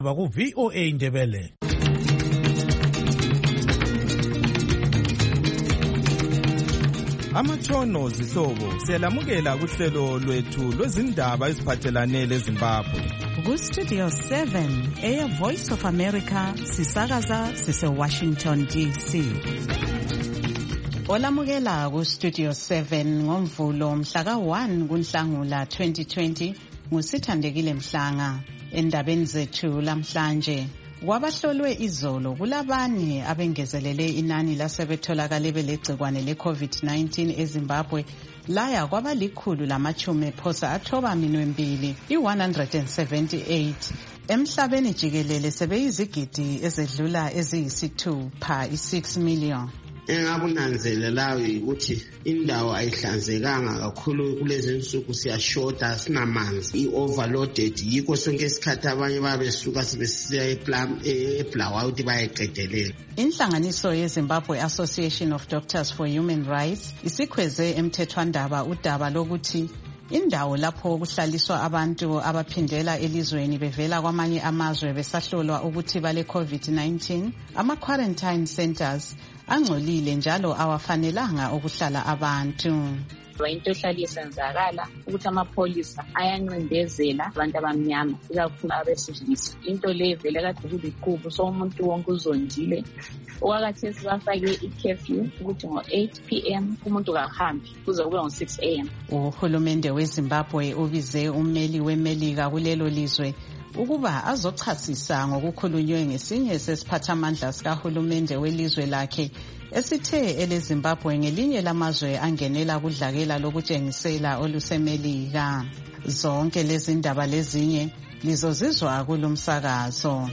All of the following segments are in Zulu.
Baku VOA Indebele. Amatshono zihlobo siyalamukela kuhlelo lwethu lwezindaba eziphathelane leZimbabwe. Ku-Studio 7 Air Voice of America sisakaza sise-Washington DC. Olamukela ku-Studio 7 ngomvulo mhla ka-1 kuNhlangula 2020 nguSithandekile Mhlanga. Endabeni zethu lamhlanje, kwabahlolwe izolo kulabanye abengezelele inani lasebetholakale belegcikwane le-COVID-19 eZimbabwe laya kwaba-180 phosa athoba minwe mbili i-178 emhlabeni jikelele sebeyizigidi ezedlula eziyisithupha i-6 million. Engakunanzelelayo ukuthi indawo ayihlanzekanga kakhulu kulezi nsuku, siyashota sinamanzi, i-overloaded, yikho sonke isikhathi abanye babesuka sebesiya eBulawayo ukuthi bayeqedelela. Inhlanganiso yeZimbabwe Association of Doctors for Human Rights isikhweze emthethwandaba udaba lokuthi indawo lapho kuhlaliswa abantu abaphindela elizweni bevela kwamanye amazwe besahlolwa ukuthi bale COVID-19, ama-quarantine centers angcolile njalo awafanelanga ukuhlala abantu. Into ehlala isenzakala ukuthi amapholisa ayancindezela abantu abamnyama, ikakhulu abesilisa. Into le vele kade kuliqubu, so umuntu wonke uzondile. Okwakhathesi bafake i-curfew ukuthi ngo-8 p.m. umuntu kahambi kuze kube ngo-6 a.m. Uhulumende weZimbabwe ubize ummeli weMelika kulelo lizwe ukuba azochasisa ngokukhulunywe ngesinye sesiphathamandla sikahulumende welizwe lakhe esithe eleZimbabwe ngelinye lamazwe angenela kudlakela lokutshengisela oluseMelika. Zonke lezi ndaba lezinye lizozizwa kulomsakazo.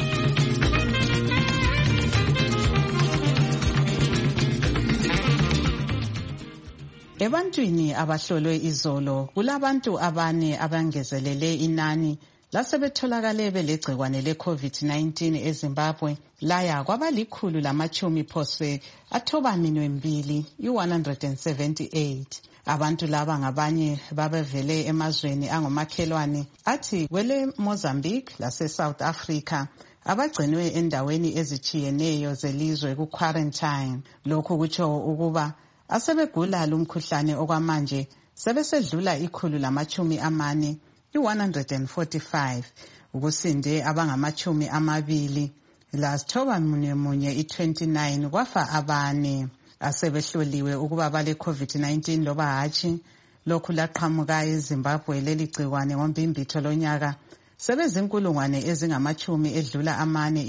Ebantwini abahlolwe izolo kulabantu abane abangezelele inani lasebetholakale belegcikwane le-COVID-19 eZimbabwe laya kwaba-110 phose athoba minwe mbili i-178. Abantu laba ngabanye babevele emazweni angomakhelwane athi kwele Mozambique lase-South Africa abagcinwe endaweni ezitshiyeneyo zelizwe ku-quarantine. Lokhu kutsho ukuba asebegula lumkhuhlane okwamanje sebesedlula 140 i-145, ukusinde abangama-20 lasithoba munye i-29 kwafa abane asebehloliwe ukuba bale COVID-19 loba hatshi. Lokhu laqhamuka eZimbabwe leli gcikwane ngombimbitho lonyaka sebezinkulungwane ezingama-10 edlula amane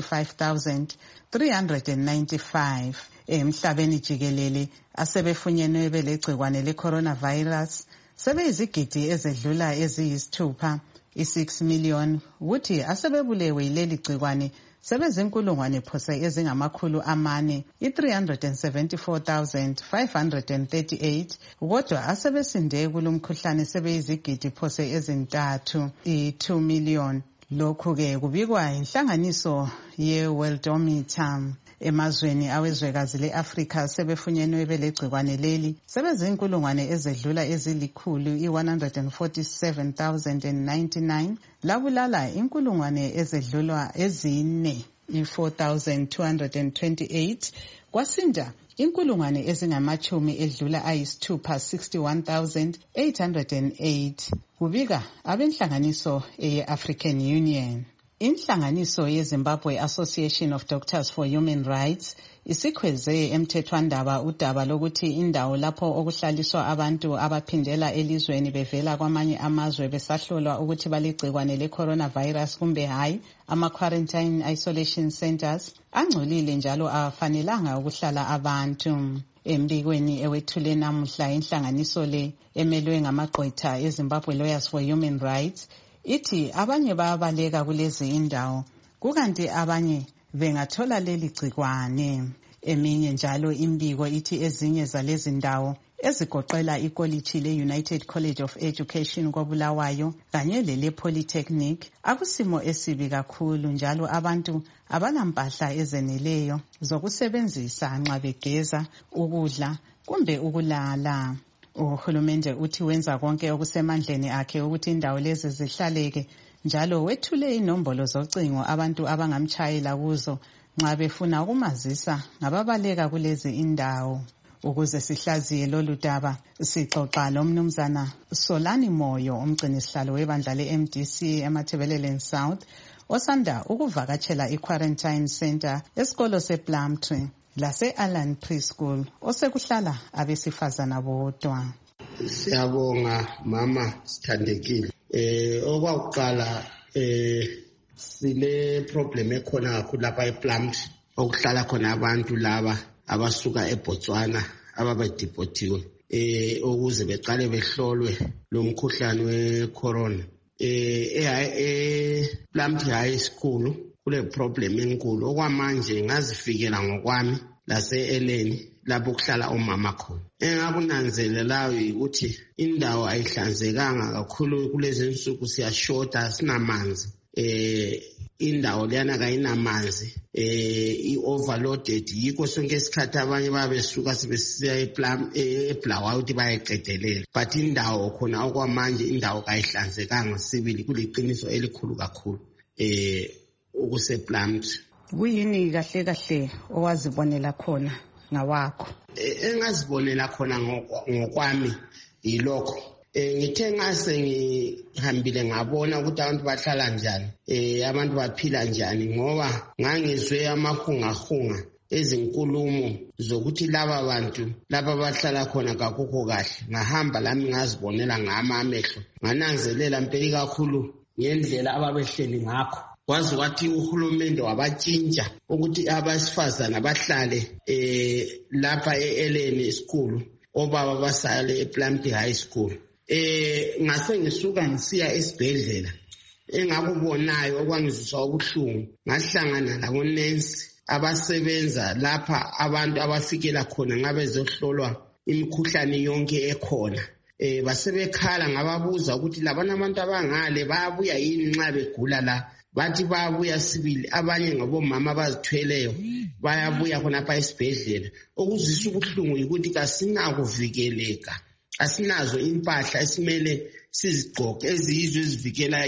i-45,395 emhlabeni jikelele asebefunyenwe belegcikwane le-coronavirus sebeyizigidi ezedlula eziyisithupha i-6 million, ukuthi asebebulewe yileli gcikwane sebezinkulungwane phose ezingama-400 i-374,538, kodwa asebesinde kulomkhuhlane sebeyizigidi phose ezintathu i-2 million. Lokhu-ke kubikwa inhlanganiso ye-Worldometer. Emazweni awezwekazi le-Afrika sebefunyenwe belegcikwane leli sebezinkulungwane ezedlula ezilikhulu i-147,099, labulala inkulungwane ezedlula ezine i-4,228, kwasinda inkulungwane ezingama-10 edlula ayisithupha 61,808, kubika abenhlanganiso ye-African Union. Inhlanganiso yeZimbabwe Association of Doctors for Human Rights isikhweze emthethwandaba udaba lokuthi indawo lapho okuhlaliswa abantu abaphindela elizweni bevela kwamanye amazwe besahlolwa ukuthi balegcikwane le-coronavirus kumbe hayi, ama-quarantine isolation centers angcolile njalo afanelanga ukuhlala abantu. Embikweni ewethule namuhla inhlanganiso le emelwe ngamagqwetha eZimbabwe Lawyers for Human Rights ithi abanye bayabaleka kulezi indawo kukanti abanye bengathola leli gcikwane. Eminye njalo imbiko ithi ezinye zalezi ndawo ezigoqela ikoliji le-United College of Education koBulawayo kanye lele-Polytechnic akusimo esibi kakhulu, njalo abantu abanampahla ezeneleyo zokusebenzisa nxa begeza, ukudla kumbe ukulala. Uhulumende uthi wenza konke okusemandleni akhe ukuthi indawo lezi zihlaleke njalo wethule inombolo zocingo abantu abangamtshayela kuzo nxa befuna ukumazisa ngababaleka kulezi indawo. Ukuze sihlaziye lolu daba sixoxa lomnumzana Solani Moyo, umgcinisihlalo webandla le-MDC eMatabeleland South, osanda ukuvakatshela i-quarantine center esikolo sePlumtree lase-Allan Preschool osekuhlala abesifazana bodwa. Siyabonga mama Sithandekile. Okwakuqala sile problem ekhona kakhulu lapha ePlumtree okuhlala khona abantu laba abasuka eBotswana ababedeportiwe ukuze beqale behlolwe lo mkhuhlane wecorona. Plumtree High School kule problem enkulu okwamanje ngazifikela ngokwami lase-Eleni lapho kuhlala umama khona. Engakunanzelelayo ukuthi indawo ayihlanzekanga kakhulu kulezi insuku, siyashota sinamanzi. Indawo leyana kayinamanzi, i-overloaded, yikho sonke isikhathi abanye babesuka sebesiya eBulawayo ukuthi bayeqedelela, but indawo khona okwamanje indawo kayihlanzekanga sibili, kuliqiniso elikhulu kakhulu ukusePlumtree. Kuyini kahle kahle owazibonela khona ngawakho? Engazibonela khona ngokwami yilokho. Ngithe ngase ngihambile ngabona ukuthi abantu bahlala njani, abantu baphila njani, ngoba ngangizwe amahungahunga ezinkulumo zokuthi laba bantu laba bahlala khona kakukho kahle. Ngahamba lami ngazibonela ngami amehlo, ngananzelela mpela kakhulu ngendlela ababehleli ngakho. Kwazi wathi uhulumende wabatshintsha ukuthi abasifazana bahlale lapha e-Eleni School, obaba basale ePlumtree High School. Ngase ngisuka ngisiya esibhedlela, engakubonayo okwangizwisa ubuhlungu, ngahlangana labonensi abasebenza lapha abantu abafikela khona ngabezohlolwa imikhuhlane yonke ekhona. Basebekhala ngababuza ukuthi labana abantu abangale bayabuya yini nxa begula la. Bathi bayabuya sibili, abanye ngabomama abazithweleyo bayabuya khonapha esibhedlela. Okuzwisa ubuhlungu yikuthi kasinakuvikeleka, asinazo impahla esimele sizigqoke eziyizo ezivikela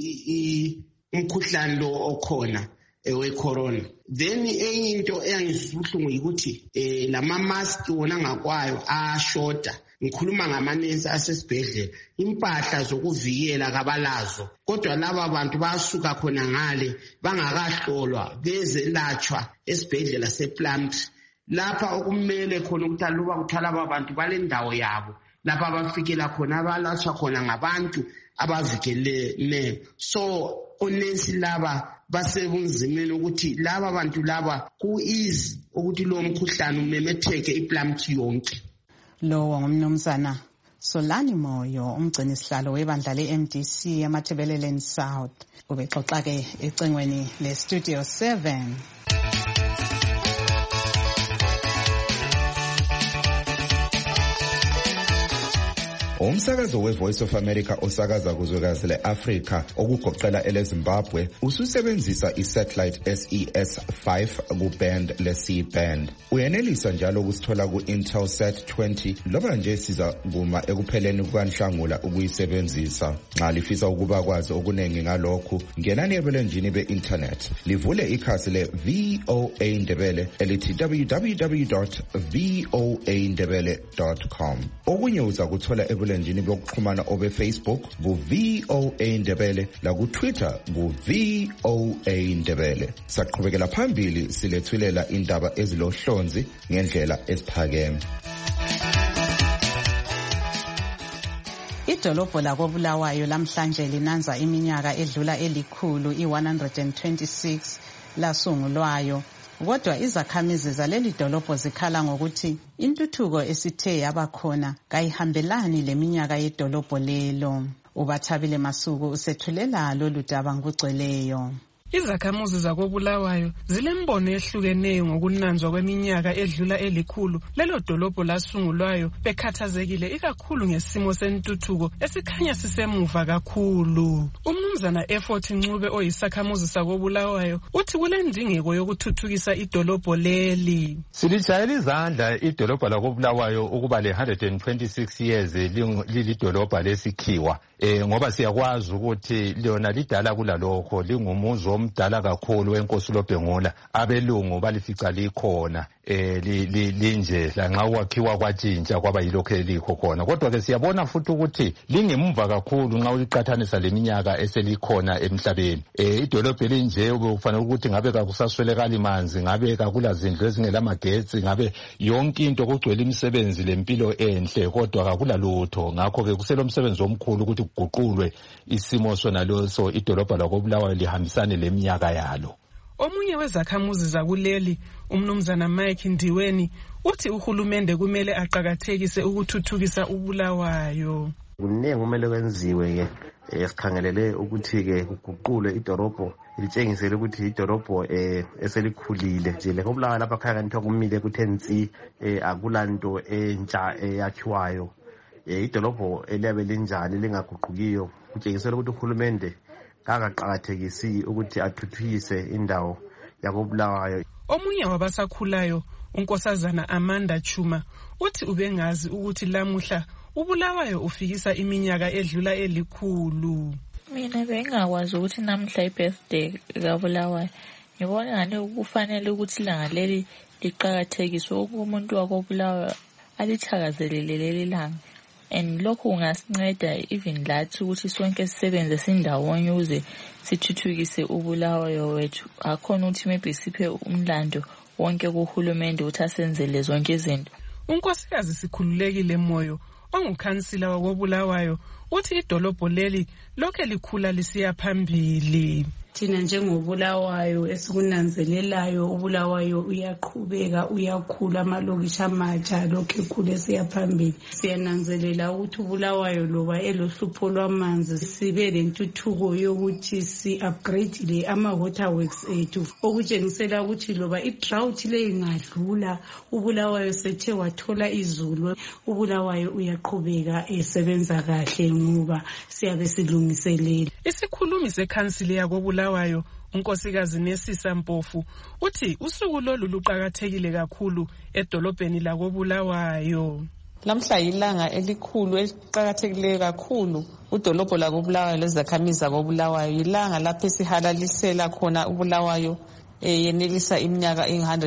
umkhuhlane lo okhona wecorona. Then enye into eyangizwisa ubuhlungu yikuthi lama-mask wona ngakwayo ashota. Ngikhuluma ngamanesi asesibhedlela, impahla zokuvikela kabalazo, kodwa laba bantu basuka khona ngale bangakahlolwa bezelatshwa esibhedlela sePlumtree. Lapha okumele khona ukuthi aluba kuthwala aba bantu balendawo yabo lapha abafikela khona abalatshwa khona ngabantu abavikeleneyo. So onesi laba basebunzimeni ukuthi laba bantu laba ku-easy ukuthi lo mkhuhlane umemetheke iPlumtree yonke. Lowo ngumnumzana Solani Moyo, umgcinisihlalo webandla le-MDC eMatabeleland South. Ubexoxa ke ecingweni le-Studio 7. Umsakazo we-Voice of America osakaza kuzwekazi le-Afrika okugoqela ele-Zimbabwe ususebenzisa i-satellite SES-5 ku-band le-C-band. Uyenelisa njalo ukusithola ku-Intelsat 20 loba nje siza kuma ekupheleni kukaNhlangula ukuyisebenzisa. Nxa lifisa ukuba kwazi okuningi ngalokhu, ngenani ebulenjini be-internet. Livule ikhasi le-VOA Ndebele elithi www.voandebele.com. Okunye uza kuthola ebulenjini bokuxhumana obe-Facebook ku-VOA Ndebele laku-Twitter ku-VOA Ndebele. Saqhubekela phambili silethulela indaba ezilohlonzi ngendlela eziphakeme. Idolobho lakoBulawayo lamhlanje linanza iminyaka edlula elikhulu i-126 lasungulwayo. Kodwa izakhamizi zaleli dolobho zikhala ngokuthi intuthuko esithe yabakhona kayihambelani leminyaka yedolobho lelo. Ubathabile Masuku usethulela lolu daba ngokugcweleyo. Izakhamuzi zakoBulawayo zilembono ehlukeneyo ngokunanzwa kweminyaka edlula elikhulu lelo dolobho lasungulwayo, bekhathazekile ikakhulu ngesimo sentuthuko esikhanya sisemuva kakhulu. Umnumzana Effort Ncube oyisakhamuzi sakoBulawayo uthi kulendingeko yokuthuthukisa idolobho leli. Silitshayela izandla idolobho lakoBulawayo ukuba le 126 years lilidolobho lesikhiwa ngoba siyakwazi ukuthi lona lidala kulalokho lingumuzi omdala kakhulu wenkosi uLobhengula abelungu balifica likhona linje lanxa ukwakhiwa kwatshintsha kwaba yilokho elikho khona kodwa ke siyabona futhi ukuthi lingemva kakhulu nxa uliqathanisa leminyaka eselikhona emhlabeni idolobho elinje kufanele ukuthi ngabe kakusaswelekala manzi ngabe kakula zindlu ezingelamagetsi ngabe yonke into kugcwele imisebenzi lempilo enhle kodwa kakula lutho ngakho ke kuselo umsebenzi omkhulu ukuthi kuguqulwe isimo sona leso idolobho lakoBulawayo lihambisane leminyaka yalo. Omunye wezakhamuzi zakuleli umnumzana Mike Ndiweni uthi uhulumende kumele aqhakathekise ukuthuthukisa uBulawayo. Kuningi kumele kwenziwe ke esikhangelele ukuthi ke kuguqulwe idolobho litshengisele ukuthi idolobho eselikhulile nje lekoBulawayo lapha khaya kanti kumile kuthensi akulanto entsha eyakhiwayo idolobho eliyabe linjani lingaguqukiyo kutshengisela ukuthi uhulumende akaqhakathekisi ukuthi athuthukise indawo yakoBulawayo. Omunye wabasakhulayo unkosazana Amanda Chuma uthi ubengazi ukuthi lamuhla uBulawayo ufikisa iminyaka edlula elikhulu. Mina bengakwazi ukuthi namhla ibirthday kaBulawayo ngibona ngani kufanele ukuthi ilanga leli liqhakathekiswe umuntu wakoBulawayo alithakazelele leli langa. And lokho kungasinceda even lathi ukuthi sonke sisebenze sindawonye ukuze sithuthukise uBulawayo wethu. Akhona ukuthi maybe siphe umlando wonke kuhulumende ukuthi asenzele zonke izinto. Unkosikazi Sikhululekile Moyo ongukhansila wakoBulawayo uthi idolobho leli lokho likhula lisiya phambili. Thina njengoBulawayo esikunanzelelayo uBulawayo uyaqhubeka uyakhula amalokishi amatsha lokho ekhule siyaphambili. Siyananzelela ukuthi uBulawayo loba elohlupho lwamanzi sibe lentuthuko yokuthi si-upgrade ama-waterworks ethu okutshengisela ukuthi loba i-drought le ingadlula uBulawayo sethe wathola izulu uBulawayo uyaqhubeka esebenza kahle ngoba siyabe silungiselele. Isikhulumi sekhansili yakoBulawayo unkosikazi Nesisa Mpofu uthi usuku lolu luqhakathekile kakhulu edolobheni lakoBulawayo. Lamhla ilanga elikhulu eliqhakathekile kakhulu udolobho lakoBulawayo lezakhamizi zakoBulawayo ilanga lapho sihalalisela khona uBulawayo yenelisa iminyaka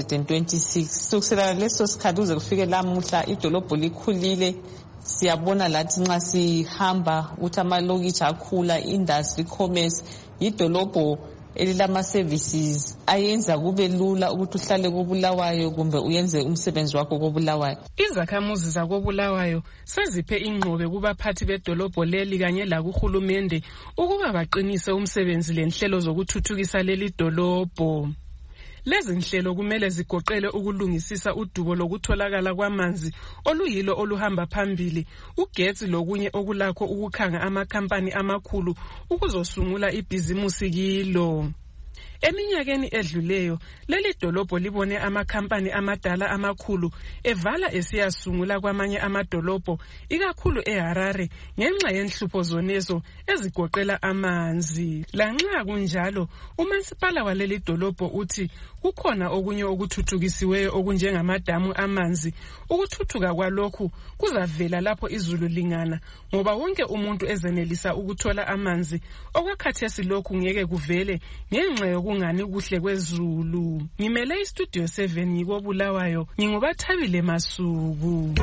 126 sokusela leso sikhathi uze kufike lamuhla idolobho likhulile. Siyabona lathi nxa sihamba ukuthi amalokishi akhula industry commerce idolobho elilama services ayenza kube lula ukuthi uhlale koBulawayo kumbe uyenze umsebenzi wakho koBulawayo. Izakhamuzi zakoBulawayo seziphe ingqobe kubaphathi bedolobho leli kanye lakuhulumende ukuba baqinise umsebenzi lenhlelo zokuthuthukisa leli dolobho. Lezi nhlelo kumele zigoqele ukulungisisa udubo lokutholakala kwamanzi oluyilo oluhamba phambili ugetsi lokunye okulakho ukukhanga amakhampani amakhulu ukuzosungula ibhizimusi kilo. Eminyakeni edluleyo leli dolobho libone amakhampani amadala amakhulu evala esiyasungula kwamanye amadolobho ikakhulu eHarare ngenxa yenhlupho zonezo ezigoqela amanzi. Lanxa kunjalo umasipala waleli dolobho uthi kukhona okunye okuthuthukisiweyo okunjengamadamu amanzi. Ukuthuthuka kwalokhu kuzavela lapho izulu lingana ngoba wonke umuntu ezenelisa ukuthola amanzi okwakhathesi lokhu ngeke kuvele ngenxa yokungani kuhle kwezulu. Ngimele istudio 7 ngikoBulawayo nginguBathabile Masuku.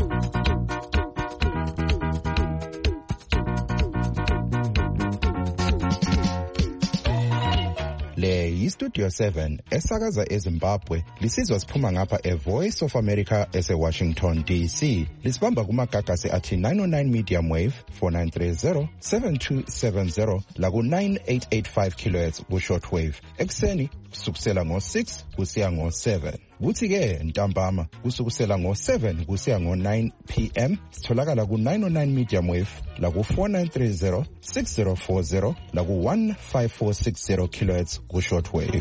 Le yiStudio 7 esakaza eZimbabwe lisizwa siphuma ngapha eVoice of America eseWashington DC. Lisibamba kumagagasi athi 909 medium wave 4930 7270 laku 9885 kHz ku shortwave. Ekseni kusukela ngo6 kusiya ngo7. Kuthi ke ntambama kusukela ngo7 kusiya ngo9 PM sitholakala ku 909 medium wave laku 4930 6040 laku 15460 kHz ku shortwave.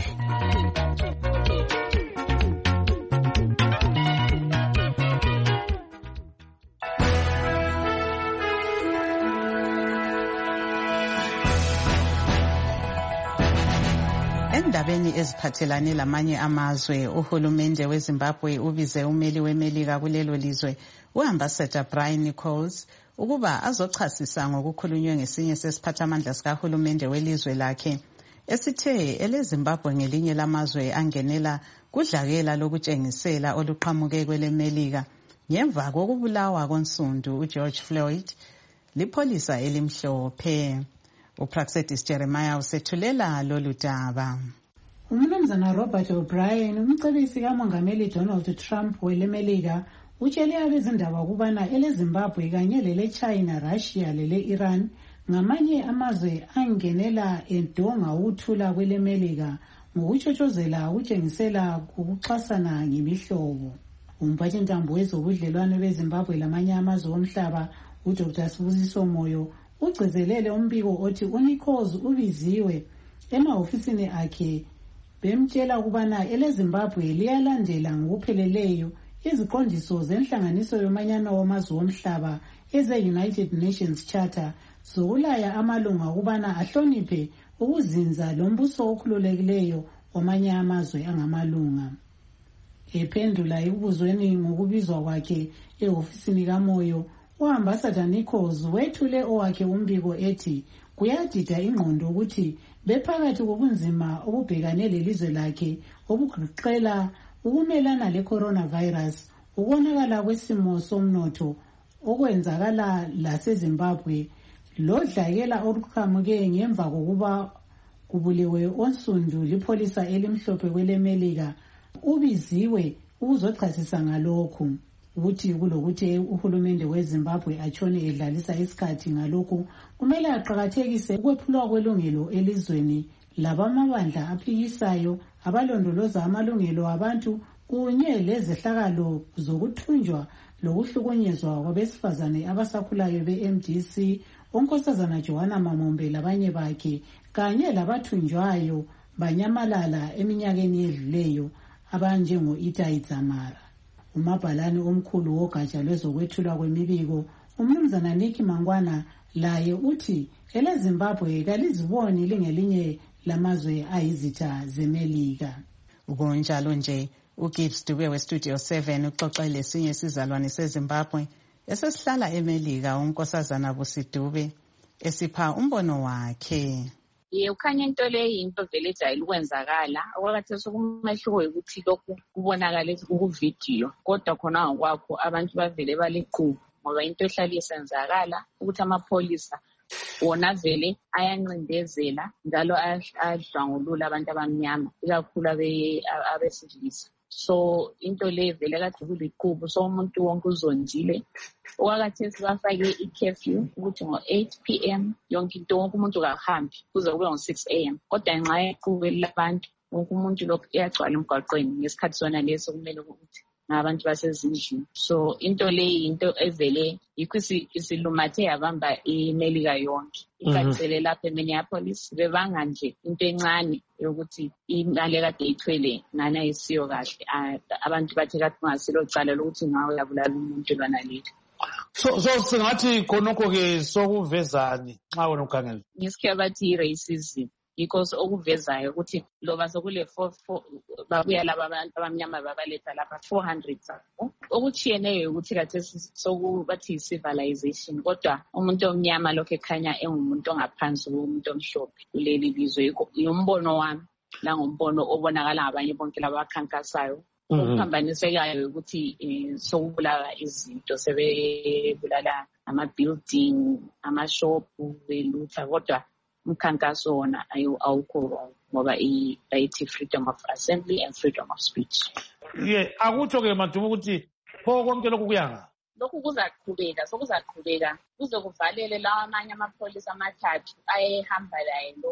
Endabeni eziphathelane lamanye amazwe uhulumende weZimbabwe ubize umeli weMelika kulelo lizwe uAmbassador Brian Nichols ukuba azochasisa ngokukhulunywe ngesinye sesiphathamandla sikahulumende welizwe lakhe esithe eleZimbabwe ngelinye lamazwe angenela kudlakela lokutshengisela oluqhamuke kweleMelika ngemva kokubulawa konsundu uGeorge Floyd lipholisa elimhlophe. uPraxedis Jeremiah usethulela lolu daba. Umnumzana Robert O'Brien, umcebisi kaMongameli Donald Trump weleMelika, utshele abezindaba ukubana eleZimbabwe kanye leleChina, Russia lele-Iran ngamanye amazwe angenela edonga ukuthula kweleMelika ngokutshotshozela ukutshengisela ukuxhasana ngemihlobo. Umphathintambo wezobudlelwano beZimbabwe lamanye amazwe omhlaba uDr. Sibusiso Moyo ugcizelele umbiko othi uNichols ubiziwe emahofisini akhe bemtshela ukubana eleZimbabwe liyalandela ngokupheleleyo iziqondiso zenhlanganiso yomanyano wamazwe omhlaba eze-United Nations Charter zokulaya amalunga ukubana ahloniphe ukuzinza lombuso okhululekileyo wamanye amazwe angamalunga. Ephendula ekubuzweni ngokubizwa kwakhe ehofisini kaMoyo, uAmbassador Nichols wethule owakhe umbiko ethi kuyadida ingqondo ukuthi bephakathi kobunzima obubhekane lelizwe lakhe obugoqela ukumelana le-coronavirus, ukonakala kwesimo somnotho okwenzakala laseZimbabwe, lodlakela oluqhamuke ngemva kokuba kubulewe onsundu lipholisa elimhlophe kweleMelika, ubiziwe ukuzochasisa ngalokhu. Ukuthi kulokuthi uhulumende weZimbabwe atshone edlalisa isikhathi ngalokhu, kumele aqhakathekise ukwephulwa kwelungelo elizweni labamabandla aphikisayo abalondoloza amalungelo abantu kunye lezehlakalo zokuthunjwa lokuhlukunyezwa kwabesifazane abasakhulayo be-MDC, onkosazana Joanna Mamombe labanye bakhe kanye labathunjwayo banyamalala eminyakeni edluleyo abanjengo-Itai Dzamara. Umabhalane omkhulu wogatsha lwezokwethulwa kwemibiko, umnumzana Nick Mangwana, laye uthi eleZimbabwe kaliziboni lingelinye lamazwe ayizitha zeMelika. Kunjalo nje, uGibbs Dube weStudio 7 uxoxa lesinye isizalwane seZimbabwe esesihlala eMelika, unkosazana Busidube, esipha umbono wakhe. Ukhanya into leyi into vele ejayele ukwenzakala. Okwakhathesi sokumehluko ukuthi lokhu kubonakala kuvidiyo, kodwa khona ngokwakho abantu bavele baliqubu ngoba into ehlala isenzakala ukuthi amapholisa wona vele ayancindezela njalo ayadlwangulula abantu abamnyama, ikakhulu abesilisa. So into le vele kade kuliqubu, so umuntu wonke uzondile. Okwakhathesi bafake i-curfew ukuthi ngo-8 p.m. yonke into, wonke umuntu kahambi kuze kube ngo-6 a.m. Kodwa ngenxa yequbu labantu wonke umuntu lokhu iyagcwala emgwaqweni ngesikhathi sona leso kumele ukuthi ngabantu basezindlini. So into le into evele yikho isilumathe yabamba iMelika yonke. Ikathele lapha eMinneapolis bebanga nje into encane yokuthi imali kade ithwele ngana isiyo kahle. Abantu bathe kade kungasilo cala lokuthi ngawe yabulala umuntu lwana leli. So singathi khonokho ke sokuvezani xa wena ukhangela? Ngisikhe bathi i-racism. Because okuvezayo ukuthi loba sokule 4 babuya laba abantu abamnyama babaletha lapha 400 zabo. Okuchiyeneyo ukuthi kade sokubathi civilization, kodwa umuntu omnyama lokho ekhanya engumuntu ongaphansi komuntu omhlophe kuleli lizwe. Umbono wami la ngombono obonakala ngabanye bonke laba bakhankasayo. Ukuphambanisekayo ukuthi sokubulala izinto, sebebulala ama-building, ama-shopu, belutha, kodwa umkhankaso wona awukho ngoba bayithi freedom of assembly and freedom of speech. Akutsho ke Madumo ukuthi pho konke lokhu kuyanga? Lokhu kuzaqhubeka, sokuzaqhubeka kuze kuvalele lawa amanye amapholisa amathathu ayehamba laye lo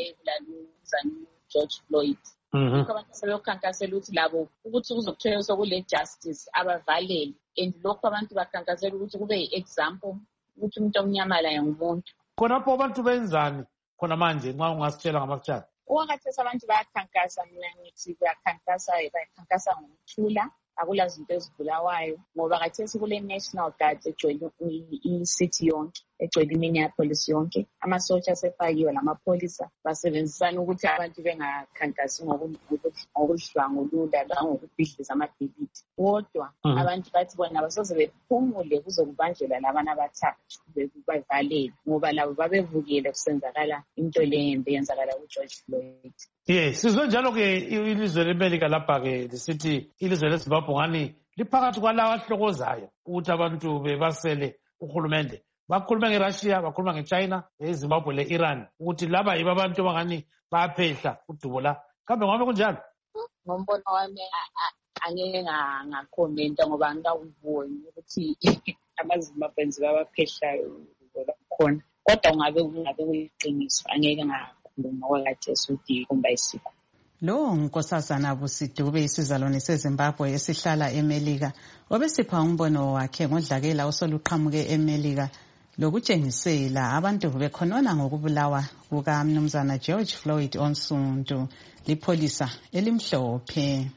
wayebulala George Floyd. Abantu sebekhankasela ukuthi labo ukuthi kuzokuthiwa sokule justice abavalele, and lokho abantu bakhankasela ukuthi kube yi-example ukuthi umuntu omnyama laye ngumuntu. Khonapho abantu benzani khona manje nxa ungasitshela ngamakuthana? Okwakhathesi abantu bayakhankasa, mina ngithi bayakhankasa ngokuthula, akula zinto ezibulawayo ngoba khathesi kule National Guard ejoyine i-city yonke. egcwele iMinneapolis yonke. Amasotsha asefakiwe lamapholisa basebenzisana ukuthi abantu bengakhankasi ngokudlwangulula langokubhidliza amabhilidi. Kodwa abantu bathi bona basoze bephumule kuzokubanjelwa labana abathathu bevalele ngoba labo babevukile kusenzakala into lembe yenzakala kuGeorge Floyd. Sizwe njalo-ke ilizwe leMelika lapha-ke lisithi ilizwe leZimbabwe ngani liphakathi kwalawo ahlokozayo ukuthi abantu bebasele uhulumende. Bakhuluma ngeRussia, bakhuluma ngeChina, eZimbabwe le-Iran ukuthi laba yibo abantu abangani bayaphehla udubo la. Kambe ngabe kunjalo? Ngombono wami angeke ngakhomenta ngoba angikawuboni ukuthi amaZimbabwenzi babaphehlayo khona. Kodwa ungabe kuyiqiniso angeke ngakhuluma kwakhathesi ukuthi kumba isikho. Lo uNkosazana Busidube isizalwane seZimbabwe esihlala eMelika obesipha umbono wakhe ngodlakela osoluqhamuke eMelika lokutshengisela abantu bekhonona ngokubulawa kukaMnumzana George Floyd onsundu lipholisa elimhlophe.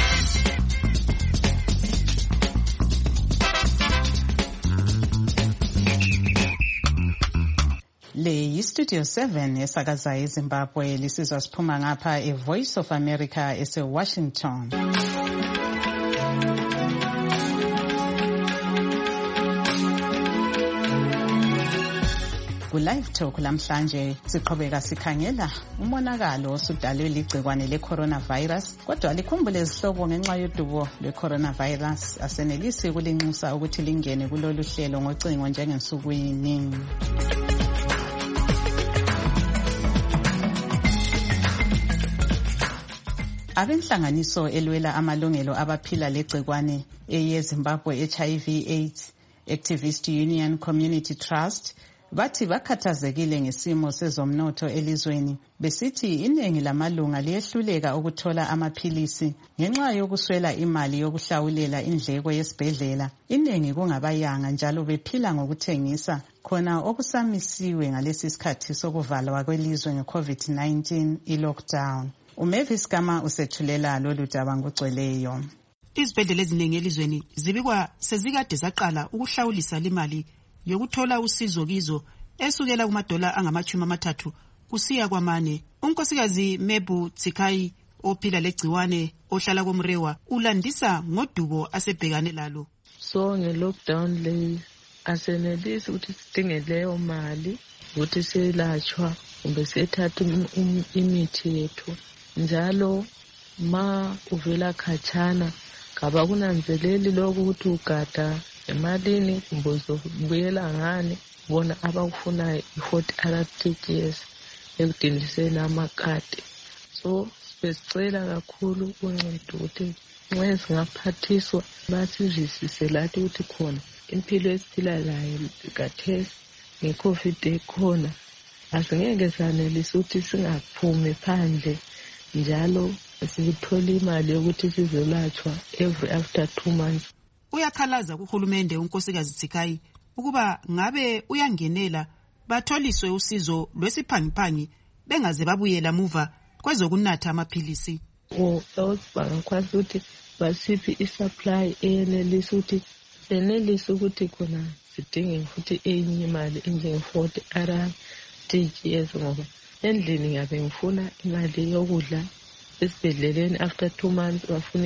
Le yiStudio 7 esakaza eZimbabwe lisizwa siphuma ngapha eVoice of America eseWashington. Ku-Live Talk lamhlanje siqhubeka sikhangela umonakalo osudalwe ligcikwane le-coronavirus, kodwa likhumbule izihloko ngenxa yodubo lwe-coronavirus asenelisi ukulinxusa ukuthi lingene kulolu hlelo ngocingo njengensukwini. Abenhlanganiso elwela amalungelo abaphila legcikwane eyeZimbabwe HIV/AIDS Activist Union Community Trust bathi bakhathazekile ngesimo sezomnotho elizweni besithi iningi lamalunga liyehluleka ukuthola amaphilisi ngenxa yokuswela imali yokuhlawulela indleko yesibhedlela. Iningi kungabayanga njalo bephila ngokuthengisa khona okusamisiwe ngalesi sikhathi sokuvalwa kwelizwe nge-COVID-19 i-lockdown. uMavis Gama usethulela lolu daba ngokugcweleyo. Izibhedlela eziningi elizweni zibikwa sezikade zaqala ukuhlawulisa limali yokuthola usizo kizo esukela kumadola angama-30 kusiya kwamane. Unkosikazi Mebu Tsikai ophila legciwane ohlala koMrewa ulandisa ngodubo asebhekane lalo. So nge-lockdown le asenelisi ukuthi sidinge leyo mali ukuthi siyelatshwa kumbe siyethatha imithi yethu. Njalo ma uvela khatshana kaba kunanzeleli lokhu ukuthi ugada emalini kumbe uzobuyela ngani bona abakufunayo i-40 RTGS ekudindiseni amakadi. So sibesicela kakhulu uncedo ukuthi nxa singaphathiswa basizwisise lathi ukuthi khona impilo esiphila layo khathesi nge-COVID ekhona asingeke sanelisa ukuthi singaphumi phandle njalo sikuthola imali yokuthi sizolatshwa every after 2 months. Uyakhalaza kuhulumende unkosikazi Tsikai ukuba ngabe uyangenela batholiswe usizo lwesiphangiphangi bengaze babuyela muva kwezokunatha amaphilisi. Bangakwazi ukuthi basiphi isupply enelisa ukuthi senelisa ukuthi khona sidinge futhi enye imali enjenge-40 RTGS ngoba endlini ngabe ngifuna imali yokudla esibhedleleni after 2 months bafuna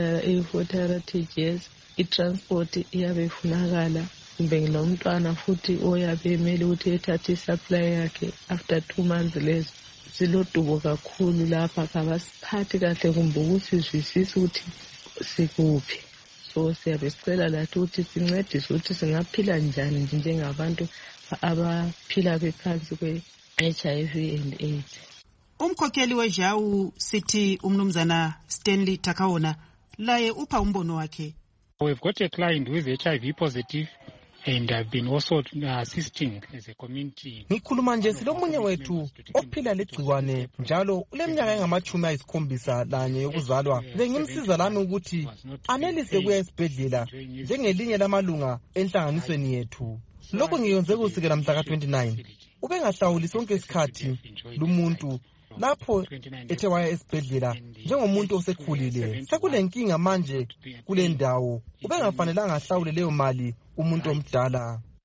i-40 RTGS. I-transport iyabe ifunakala kumbe ngilomntwana futhi oyabe emele ukuthi ethathe i-supply yakhe after 2 months lezo. Silodubo kakhulu lapha kabasiphathi kahle kumbe ukusizwisisa ukuthi sikuphi. So siyabe sicela lathi ukuthi sincedise ukuthi singaphila njani njengabantu abaphila bephansi kwe-HIV and AIDS. Umkhokheli weJawu sithi umnumzana Stanley Takaona laye upha umbono wakhe. We've got a client who is HIV positive and I've been also assisting as a community. Ngikhuluma nje silomunye wethu ophila legciwane njalo uleminyaka engama-71 yokuzalwa. Bengimsiza lami ukuthi anelise kuya esibhedlela njengelinye lamalunga enhlanganisweni yethu. Lokho ngiyonze kusukela mhla ka-29. Ubengahlawuli sonke isikhathi lumuntu lapho ethe waya esibhedlela njengomuntu osekhulile. Sekulenkinga manje kule ndawo. Ubengafanelanga ahlawule leyo mali umuntu omdala.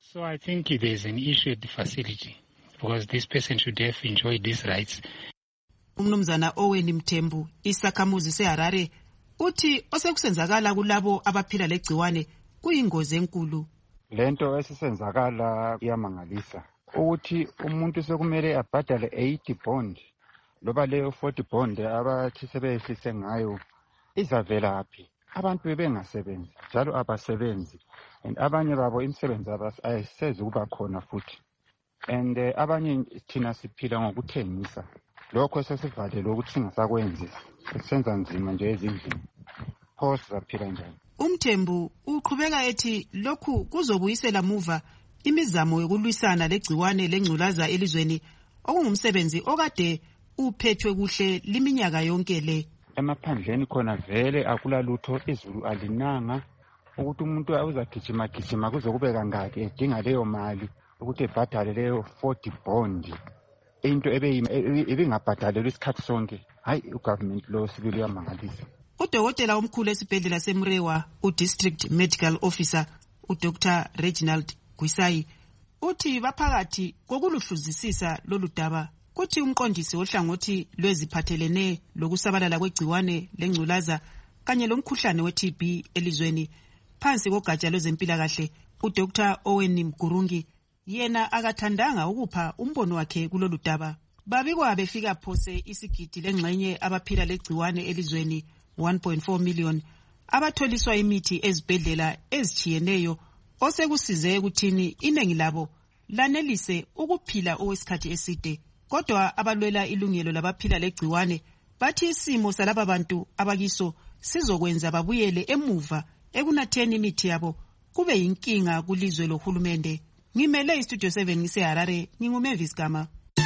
So I think there's an issue at the facility because this person should have enjoyed these rights. Umnumzana Owen Mthembu, isakhamuzi seHarare, uthi osekusenzakala kulabo abaphila legciwane kuyingozi enkulu. Lento esisenzakala iyamangalisa ukuthi umuntu sekumele abhadale 80 bond loba leyo 40 bond abathi sebehlise ngayo izavela phi. Abantu bebengasebenzi njalo abasebenzi and abanye babo imisebenzi ayisezi kuba khona futhi and abanye thina siphila ngokuthengisa lokho sesivalele ukuthi singasakwenzi senza nzima nje ezindlini pho sizaphila njani. Umthembu uqhubeka ethi lokhu kuzobuyisela muva imizamo yokulwisana legciwane lengculaza elizweni okungumsebenzi okade uphethwe kuhle liminyaka yonke le. Emaphandleni khona vele akulalutho, izulu alinanga ukuthi umuntu uzagijima kuze kube kangaki edinga leyo mali ukuthi ebhadale leyo 40 bond into ebingabhadalelwa isikhathi sonke. Hayi, ugovernment lo sibili uyamangalisa. Udokotela omkhulu esibhedlela seMrewa, uDistrict Medical Officer uDr Reginald Gwisai, uthi baphakathi kokuluhluzisisa lolu daba. Kuthi umqondisi ohlangothi lweziphathelene lokusabalala kwegciwane lengculaza kanye lomkhuhlane we-TB elizweni phansi kogatsha lwezempilakahle uDr Owen Mgurungi yena akathandanga ukupha umbono wakhe kulolu daba. Babikwa befika phose isigidi lengxenye abaphila legciwane elizweni 1.4 million abatholiswa imithi ezibhedlela ezichiyeneyo osekusize ukuthini iningi labo lanelise ukuphila okwesikhathi eside. Kodwa abalwela ilungelo labaphila legciwane bathi isimo salaba bantu abakiso sizokwenza babuyele emuva ekunatheni imithi yabo kube yinkinga kulizwe lohulumende. Ngimele iStudio 7 ngiseHarare, nginguMavis Gama.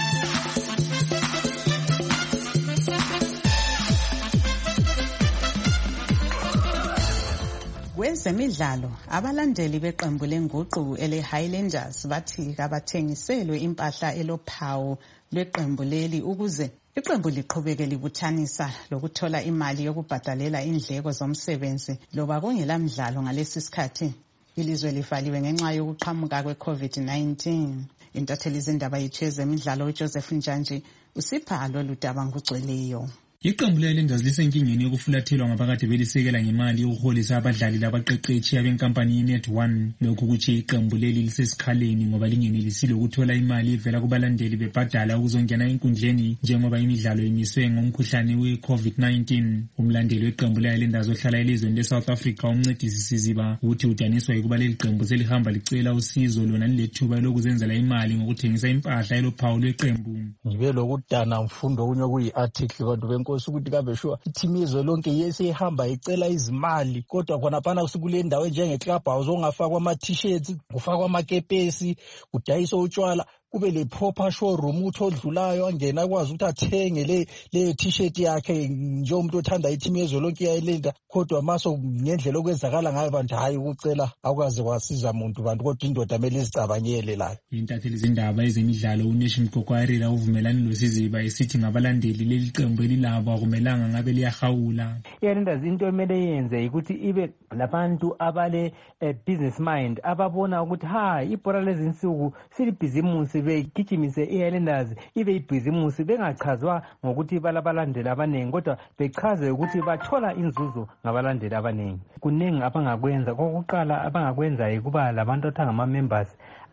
Kwezemidlalo, abalandeli beqembu lenguqu ele-Highlanders bathi kabathengiselwe impahla elophawu lweqembu leli ukuze iqembu liqhubeke libuthanisa lokuthola imali yokubhadalela indleko zomsebenzi loba kungela mdlalo ngalesi sikhathi ilizwe livaliwe ngenxa yokuqhamuka kwe-COVID-19. Intatheli zindaba yethu yezemidlalo uJoseph Njanji usipha lolu daba ngugcweleyo. Iqembu le-Highlanders lisenkingeni yokufulathelwa ngabakade belisekela ngemali yokuholisa abadlali labaqeqetshi abenkampani yeNet1. Lokhu kuthi iqembu leli lisesikhaleni ngoba lingenelisile ukuthola imali evela kubalandeli bebhadala ukuzongena enkundleni njengoba imidlalo imiswe ngomkhuhlane we-COVID-19. Umlandeli weqembu le-Highlanders ohlala elizweni le-South Africa umncedisi Siziba uthi udaniswa ukuba leli qembu selihamba licela usizo lona lilethuba lokuzenzela imali ngokuthengisa impahla elophawu lweqembu. Ngibe lokudana mfundo kunye kuyi-article abantu benko ukuthi kabe sure iteam izwe lonke yesihamba icela izimali kodwa khonaphana usikule ndawo njenge club house ongafakwa ama t-shirts kufakwa amakepesi kudayiswa utshwala kube le proper showroom uthi odlulayo angena akwazi ukuthi athenge le t-shirt yakhe nje umuntu othanda iteam izwe lonke yayilinda kodwa maso ngendlela okwenzakala ngayo abantu hayi ukucela akwazi kwasiza umuntu bantu kodwa indoda kumele izicabanyele layo. Intatheli zindaba ezemidlalo uNeshim Kokwarira uvumelani loSiziba esithi ngabalandeli leli qembu elilabo akumelanga ngabe liyahawula. Iyalenza into emele yenze ukuthi ibe labantu abale business mind ababona ukuthi ibhola lezinsuku silibhizimusi begijimise iHighlanders ibe ibhizimusi bengachazwa ngokuthi balabalandeli abaningi kodwa bechaze ukuthi bathola inzuzo ngabalandeli abaningi. Kuningi abangakwenza. Kokuqala abangakwenza kuba labantu athangama members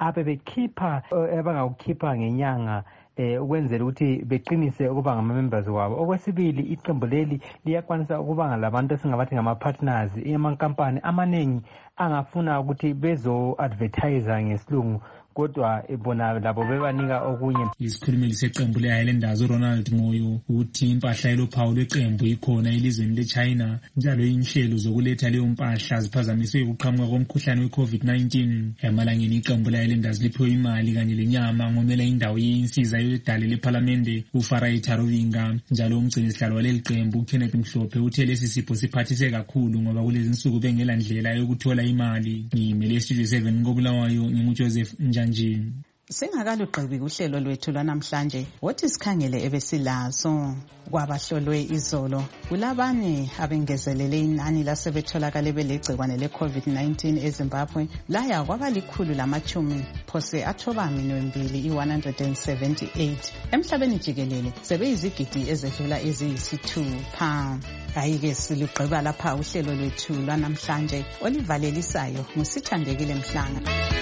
bekhipha abangakukhipha ngenyanga ukwenzela ukuthi beqinise ukuba ngama-members wabo. Okwesibili, iqembu leli liyakwanisa ukuba ngalabantu esingabathi ngama-partners amankampani amaningi angafuna ukuthi bezo-advertisa ngesilungu kodwa bona labo bebanika okunye. Isikhulumeli seqembu le-Highlanders uRonald Moyo uthi impahla elophawu lweqembu ikhona elizweni le-China njalo inhlelo zokuletha leyo mpahla ziphazamiswe ukuqhamuka komkhuhlane we-COVID-19. Emalangeni iqembu le-Highlanders liphiwe imali kanye lenyama ngomela indawo yensiza yedale lephalamende uFarai Tarovinga. Njalo umgcinisihlalo waleli qembu uKenneth Mhlophe uthe lesi sipho siphathise kakhulu ngoba kulezi nsuku bengela ndlela yokuthola imali. Ngimele iStudio 7 koBulawayo nginguJoseph Njanji. Singakalugqibi uhlelo lwethu lwanamhlanje, wothi sikhangele ebesilazo. Kwabahlolwe izolo, kulabane abengezelele inani lasebetholakale belegcikwane le-COVID-19 eZimbabwe laya kwaba 192 emhlabeni jikelele sebeyizigidi ezedlula eziyisithupha. Ayike silugqiba lapha uhlelo lwethu lwanamhlanje, olivalelisayo ngusithandekile Mhlanga.